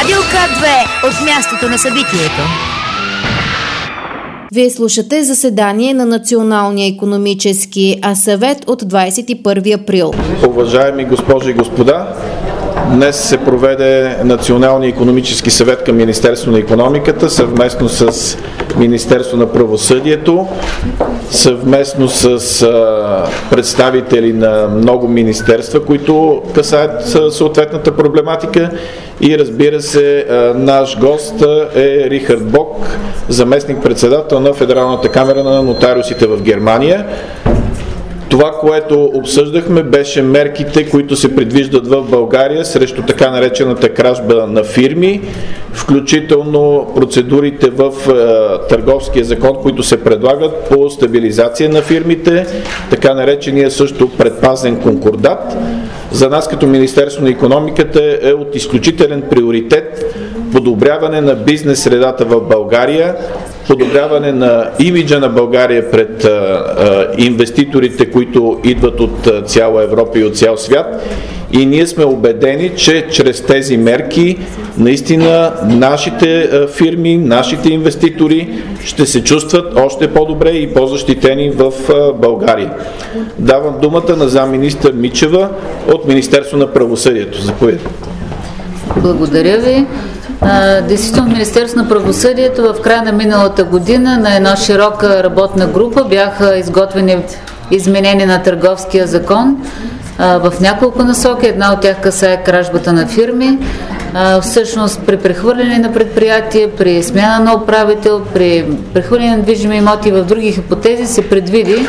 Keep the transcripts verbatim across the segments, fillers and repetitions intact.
Радио К две от мястото на събитието. Вие слушате заседание на Националния икономически съвет от двадесет и първи април. Уважаеми госпожи и господа, днес се проведе Националния икономически съвет към Министерство на икономиката, съвместно с Министерство на правосъдието, съвместно с а, представители на много министерства, които касаят съответната проблематика, и разбира се, а, наш гост е Рихард Бок, заместник-председател на Федералната камера на нотариусите в Германия. Това, което обсъждахме, беше мерките, които се предвиждат в България срещу така наречената кражба на фирми, включително процедурите в е, Търговския закон, които се предлагат по стабилизация на фирмите, така наречения също предпазен конкордат. За нас като Министерство на икономиката е от изключителен приоритет подобряване на бизнес средата в България, подобряване на имиджа на България пред а, а, инвеститорите, които идват от а, цяла Европа и от цял свят. И ние сме убедени, че чрез тези мерки наистина нашите а, фирми, нашите инвеститори ще се чувстват още по-добре и по-защитени в а, България. Давам думата на замминистър Мичева от Министерство на правосъдието. Заповядайте. Благодаря ви. Действително, Министерство на правосъдието в края на миналата година на една широка работна група бяха изготвени изменения на Търговския закон в няколко насоки. Една от тях касае кражбата на фирми. Всъщност при прехвърляне на предприятие, при смяна на управител, при прехвърляне на движими имоти в други хипотези се предвиди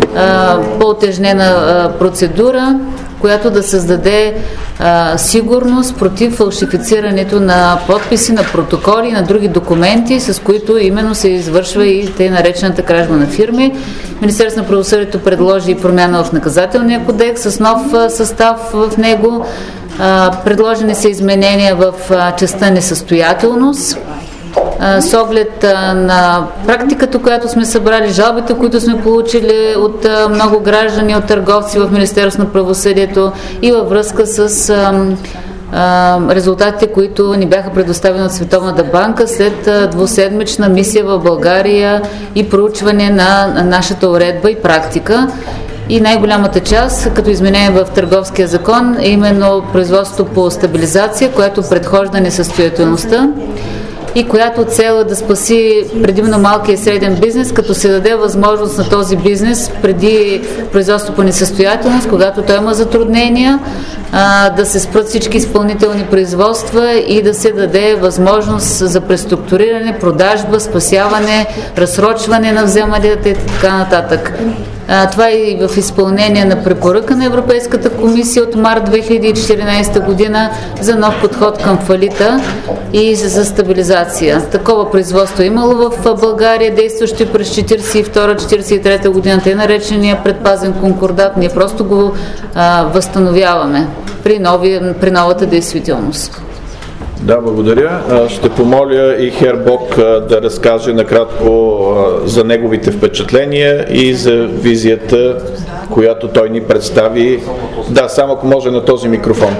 по-утежнена процедура, която да създаде а, сигурност против фалшифицирането на подписи, на протоколи и на други документи, с които именно се извършва и тъй наречената кражба на фирми. Министерството на правосъдието предложи промяна в наказателния кодекс с нов а, състав в него. А, предложени са изменения в а, частта несъстоятелност, с оглед на практиката, която сме събрали, жалбите, които сме получили от много граждани, от търговци в Министерство на правосъдието и във връзка с резултатите, които ни бяха предоставени от Световната банка след двуседмична мисия в България и проучване на нашата уредба и практика. И най-голямата част, като изменение в Търговския закон, е именно производството по стабилизация, което предхожда несъстоятелността и която цел е да спаси предимно малкия и среден бизнес, като се даде възможност на този бизнес преди производство по несъстоятелност, когато той има затруднения, а, да се спрат всички изпълнителни производства и да се даде възможност за преструктуриране, продажба, спасяване, разсрочване на вземанията и така нататък. А, това е и в изпълнение на препоръка на Европейската комисия от март две хиляди и четиринадесета година за нов подход към фалита и за стабилизация. Такова производство е имало в България, действащо през четиридесет и втора четиридесет и трета година, тъй наречения предпазен конкордат. Ние просто го а, възстановяваме при, нови, при новата действителност. Да, благодаря. Ще помоля и Хербок да разкаже накратко за неговите впечатления и за визията, която той ни представи. Да, само ако може на този микрофон.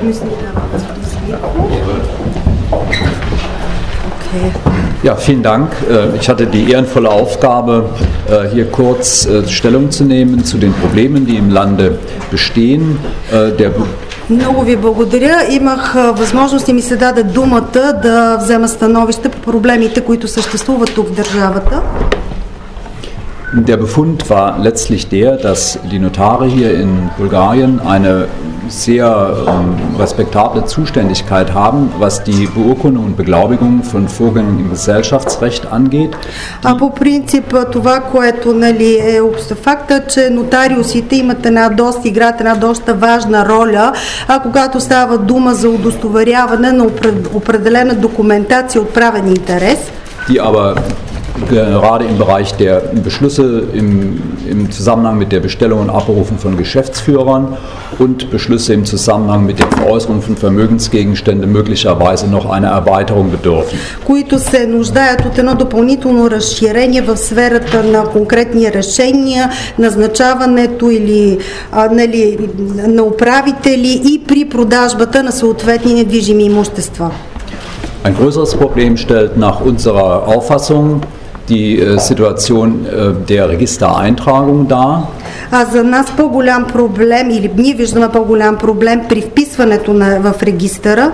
Ja, vielen Dank. Ich hatte die ehrenvolle Aufgabe, hier kurz Stellung zu nehmen zu den Problemen, die im Lande bestehen. Der Много ви благодаря. Имах възможност и ми се даде думата да взема становище по проблемите, които съществуват тук в държавата. Der Befund war letztlich der, dass die Notare hier in Bulgarien eine sehr ähm, respektable Zuständigkeit haben, was die Beurkundung und Beglaubigung von Vorgängen im Gesellschaftsrecht angeht. А по принцип това, което нали, е факта, че нотариусите имат една доста, играят една доста важна роля, а когато става дума за удостоверяване на определена документация от правен интерес. Die aber gerade im Bereich der Beschlüsse im, im Zusammenhang mit der Bestellung und Abberufung von Geschäftsführern und Beschlüsse im Zusammenhang mit der Veräußerung von Vermögensgegenständen möglicherweise noch einer Erweiterung bedürfen. Които се нуждаят от едно допълнително разширение в сферата на конкретни решения, назначаването или а, нали, на управители и при продажбата на съответни недвижими имущества. Ein größeres Problem stellt nach unserer Auffassung die äh, Situation äh, der Registereintragung dar. А за нас по-голям проблем, или ние виждаме по-голям проблем при вписването на, в регистъра.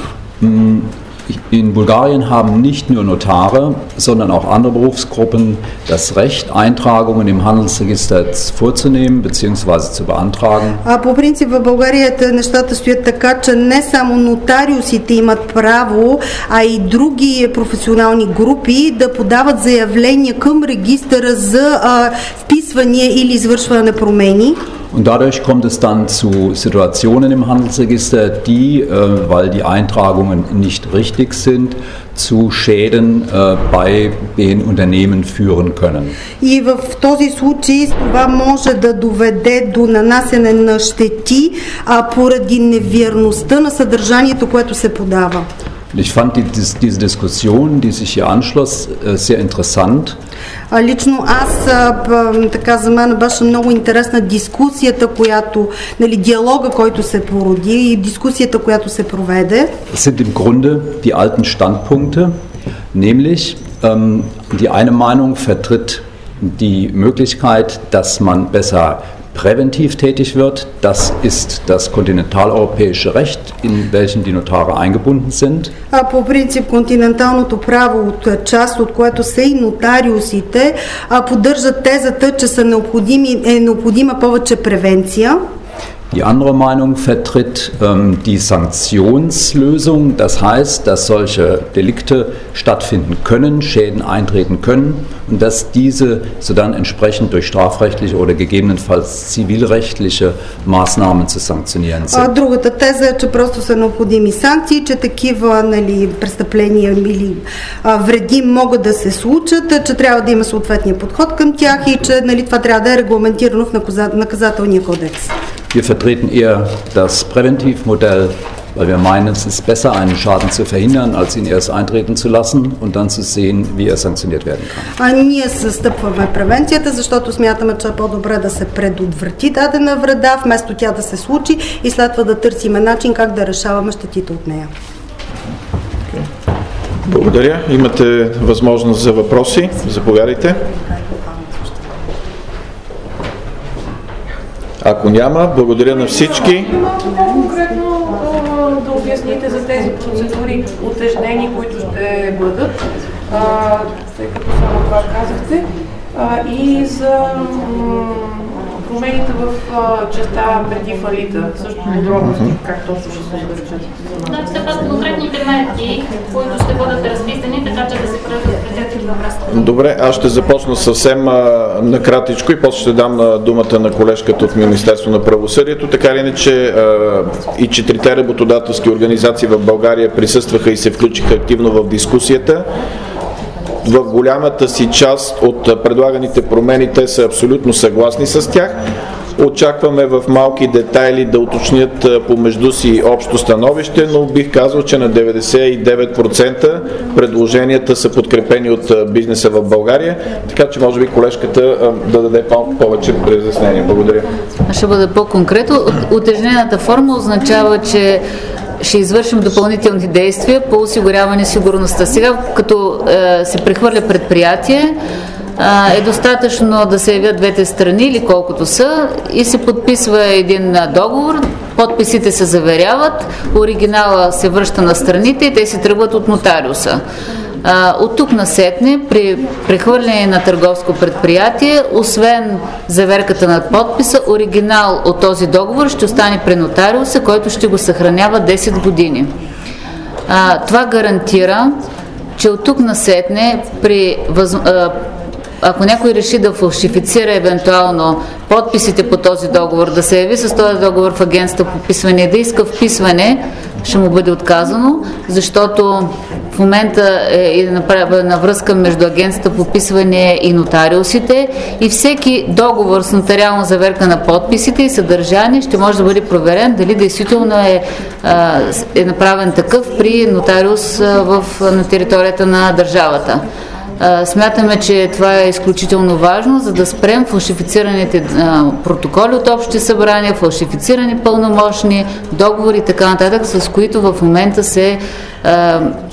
In Bulgarien haben nicht nur Notare, sondern auch andere Berufsgruppen das Recht, Eintragungen im Handelsregister vorzunehmen bzw. zu beantragen. А по принцип в България нещата стоят така, че не само нотариусите имат право, а и други професионални групи да подават заявления към регистъра за а, вписване или извършване на промени. Und dadurch kommt es dann zu Situationen im Handelsregister, die, äh, weil die Eintragungen nicht richtig sind, zu Schäden äh, bei den Unternehmen führen können. И в този случай това може да доведе до нанасяне на щети, а поради невярността на съдържанието, което се подава. Ich fand die, diese Diskussion, die sich hier anschloss, sehr interessant. Лично аз, така за мен беше много интересна дискусията, която, нали, диалога, който се породи и дискусията, която се проведе. Es sind im Grunde die alten Standpunkte, nämlich ähm, die eine Meinung vertritt die Möglichkeit, dass man besser präventiv tätig wird. Das ist das kontinentaleuropäische Recht, in welchem die Notare eingebunden sind. А по принцип континенталното право, от част от което са и нотариусите, поддържат тезата, че са необходими, е необходима повече превенция. Die andere Meinung vertritt ähm, die Sanktionslösung, das heißt, dass solche Delikte stattfinden können, Schäden eintreten können und dass diese so dann entsprechend durch strafrechtliche oder gegebenenfalls zivilrechtliche Maßnahmen zu sanktionieren sind. А другата теза е, че просто са необходими санкции, че такива, нали, престъпления или а, вреди могат да се случат, че трябва да има съответния подход към тях и че, нали, това трябва да е регламентирано в наказателния кодекс. Wir vertreten eher das Präventivmodell, weil wir meinen, es ist besser, einen Schaden zu verhindern, als ihn erst eintreten zu lassen und dann zu sehen, wie er sanktioniert werden kann. А ние застъпваме превенцията, защото смятаме, че е по-добре да се предотврати дадена вреда, вместо тя да се случи и след това да търсиме начин как да решаваме щетите от нея. Благодаря. Имате възможност за въпроси. Заповядайте. Ако няма, благодаря на всички. Конкретно да обясните за тези процедури утежнени, които ще бъдат, тъй като само това казахте, и за промените в частта преди фалита, също подробности, как точно ще се извършат. Да, все пак конкретните мерки, които ще бъдат разписани, така че да се предотвратят във връзка. Добре, аз ще започна съвсем а, накратичко и после ще дам а, думата на колежката от Министерство на правосъдието. Така или иначе а, и четирите работодателски организации в България присъстваха и се включиха активно в дискусията. В голямата си част от предлаганите промени те са абсолютно съгласни с тях. Очакваме в малки детайли да уточнят помежду си общо становище, но бих казал, че на деветдесет и девет процента предложенията са подкрепени от бизнеса в България, така че може би колежката да даде повече разяснение. Благодаря. Ще бъда по-конкретно. Утежнената форма означава, че ще извършим допълнителни действия по осигуряване сигурността. Сега, като е, се прехвърля предприятие, е, е достатъчно да се явят двете страни или колкото са и се подписва един договор, подписите се заверяват, оригинала се връща на страните и те се тръгват от нотариуса. От тук насетне, при прехвърляне на търговско предприятие, освен заверката на подписа, оригинал от този договор ще остане при нотариуса, който ще го съхранява десет години. Това гарантира, че от тук насетне, при въз... ако някой реши да фалшифицира евентуално подписите по този договор, да се яви с този договор в агенцията по вписване и да иска вписване, ще му бъде отказано, защото в момента е направена връзка между агенцията по вписване и нотариусите и всеки договор с нотариална заверка на подписите и съдържание ще може да бъде проверен дали действително е, е направен такъв при нотариус в, на територията на държавата. Смятаме, че това е изключително важно, за да спрем фалшифицираните протоколи от общи събрания, фалшифицирани пълномощни договори и така нататък, с които в момента се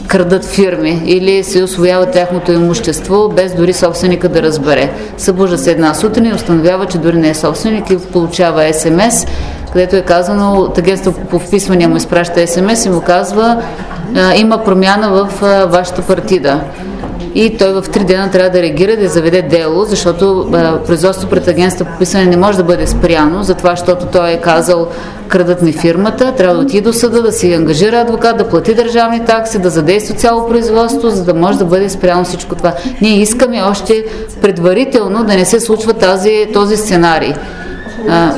крадат фирми или се усвояват тяхното имущество, без дори собственика да разбере. Събужда се една сутрин и установява, че дори не е собственик и получава ес ем ес, където е казано, от агентство по вписвания му изпраща ес ем ес и му казва, има промяна в вашата партида. И той в три дена трябва да реагира, да заведе дело, защото производство пред агентство по вписване не може да бъде спряно, затова, защото той е казал, крадат ми фирмата, трябва да отиде до съда, да си ангажира адвокат, да плати държавни такси, да задейства цяло производство, за да може да бъде спряно всичко това. Ние искаме още предварително да не се случва тази, този сценарий. А,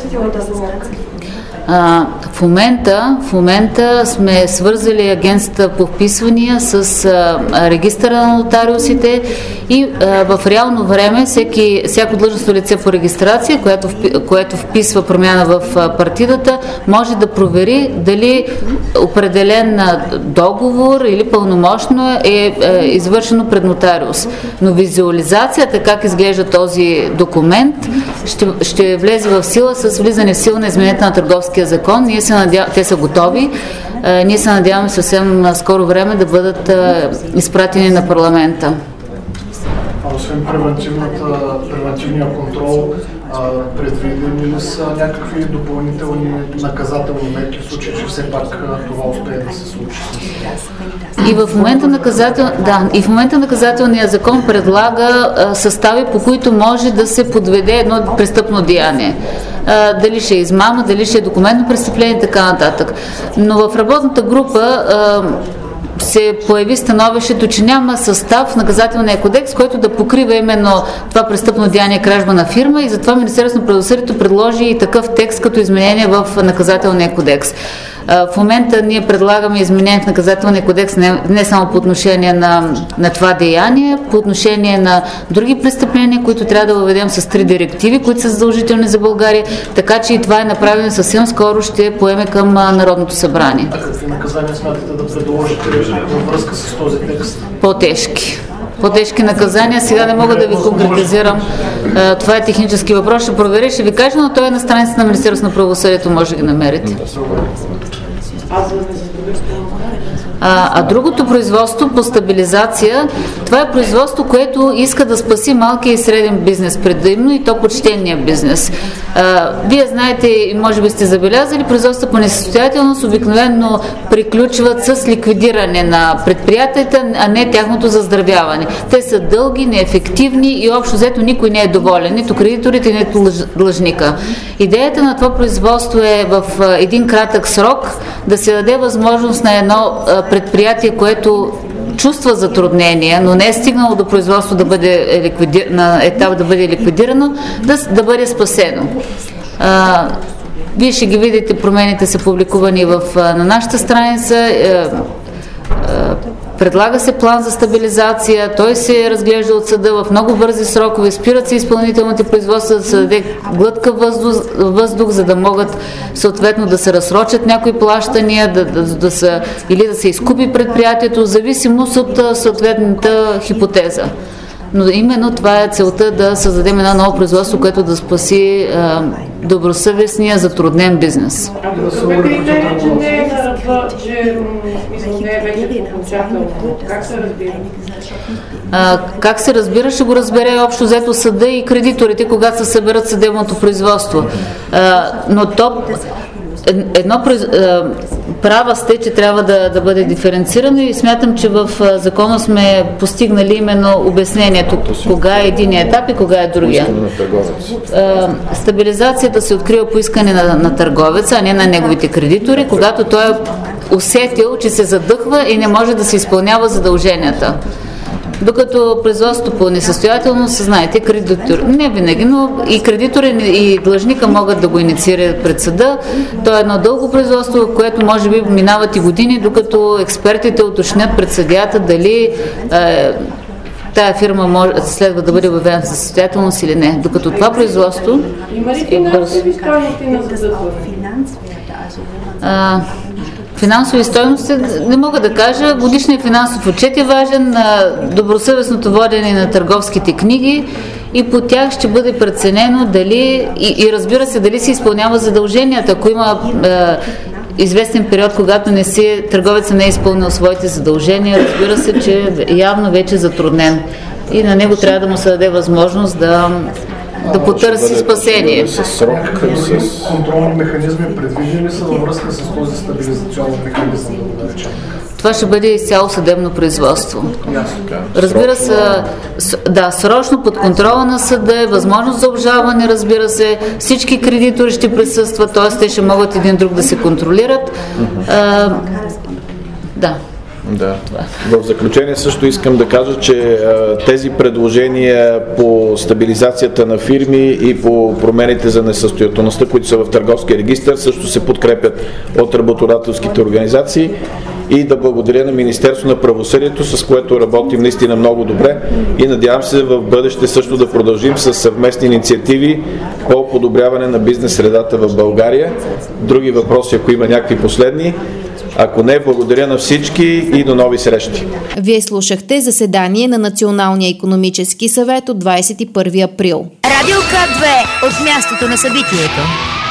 А, в, момента, в момента сме свързали агенцията по вписвания с а, регистъра на нотариусите и а, в реално време всеки, всяко длъжностно лице по регистрация, което, което вписва промяна в а, партидата, може да провери дали определен а, договор или пълномощно е, е извършено пред нотариус. Но визуализацията, как изглежда този документ, ще, ще влезе в сила с влизане в сила на изменението на търговския закон. Ние се надяв... Те са готови. А, ние се надяваме съвсем скоро време да бъдат а, изпратени на парламента. А освен превентивния контрол, а, предвидени ли са някакви допълнителни наказателни мерки в случай, че все пак това успее да се случи? И в момента, наказател... да, и в момента наказателният закон предлага а, състави, по които може да се подведе едно престъпно деяние. А, дали ще е измама, дали ще е документно престъпление и така нататък. Но в работната група а, се появи становището, че няма състав в наказателния кодекс, който да покрива именно това престъпно деяние кражба на фирма, и затова Министерството на правосъдието предложи и такъв текст като изменение в наказателния кодекс. В момента ние предлагаме изменение в наказателния кодекс не, не само по отношение на, на това деяние, по отношение на други престъпления, които трябва да въведем с три директиви, които са задължителни за България, така че и това е направено съвсем скоро, ще поеме към Народното събрание. А какви наказания смятате да предложите във връзка с този текст? По-тежки. По-тежки наказания. Сега не мога да ви конкретизирам. Това е технически въпрос. Ще проверя, ще ви кажа, но той е на страницата на Министерството на правосъдието, може да ги намерите. А, а другото производство по стабилизация, това е производство, което иска да спаси малкия и среден бизнес предимно, и то почтения бизнес. А, вие знаете и може би сте забелязали, производства по несъстоятелност обикновено приключват с ликвидиране на предприятията, а не тяхното заздравяване. Те са дълги, неефективни и общо взето никой не е доволен, нито кредиторите, нито длъжника. Идеята на това производство е в един кратък срок да се даде възможност на едно предприятие, което чувства затруднения, но не е стигнало до производство да бъде ликвиди... на етап да бъде ликвидирано, да, да бъде спасено. А, вие ще ги видите, промените са публикувани в, на нашата страница. А, а, Предлага се план за стабилизация, той се разглежда от съда в много бързи срокове, спират се изпълнителните производства, да се даде глътка въздух, въздух, за да могат съответно да се разсрочат някои плащания, да, да, да са, или да се изкупи предприятието, в зависимост от съответната хипотеза. Но именно това е целта, да създадем едно ново производство, което да спаси а, добросъвестния, затруднен бизнес. А да критерия, че не е нарадва, че смисъл не е вече окончателно. Как се разбира? А, как се разбира, ще го разбере общо взето съда и кредиторите, когато се съберат съдебното производство. А, но то едно права сте, че трябва да, да бъде диференцирано, и смятам, че в закона сме постигнали именно обяснението кога е единия етап и кога е другия. Стабилизацията се открива по искане на, на търговеца, а не на неговите кредитори, когато той е усетил, че се задъхва и не може да се изпълнява задълженията. Докато производството по несъстоятелност, знаете, кредитори, не винаги, но и кредитори и длъжника могат да го инициират пред съда. То е едно дълго производство, в което може би минават и години, докато експертите уточнят пред съдията дали е, тая фирма може, следва да бъде обявена в несъстоятелност или не. Докато това производство е бързо. Финансови стойности не мога да кажа. Годишният финансов отчет е важен, добросъвестното водене на търговските книги, и по тях ще бъде преценено дали и, и разбира се дали се изпълнява задълженията. Ако има е, известен период, когато не си, търговецът не е изпълнил своите задължения, разбира се, че явно вече е затруднен и на него трябва да му се даде възможност да, да потърси спасение. С срок, с... Контролни механизми предвидени са във връзка с този стабилизационен механизъм, да речем. Това ще бъде изцяло съдебно производство. Разбира се, да, срочно под контрола на съда е възможност за обжалване, разбира се, всички кредитори ще присъстват, т.е. те ще могат един друг да се контролират. А, да. Да. В заключение също искам да кажа, че а, тези предложения по стабилизацията на фирми и по промените за несъстоятелността, които са в търговския регистър, също се подкрепят от работодателските организации. И да благодаря на Министерство на правосъдието, с което работим наистина много добре и надявам се в бъдеще също да продължим с съвместни инициативи по подобряване на бизнес средата в България. Други въпроси, ако има някакви последни. Ако не, благодаря на всички и до нови срещи. Вие слушахте заседание на Националния икономически съвет от двадесет и първи април. Радио К две от мястото на събитието.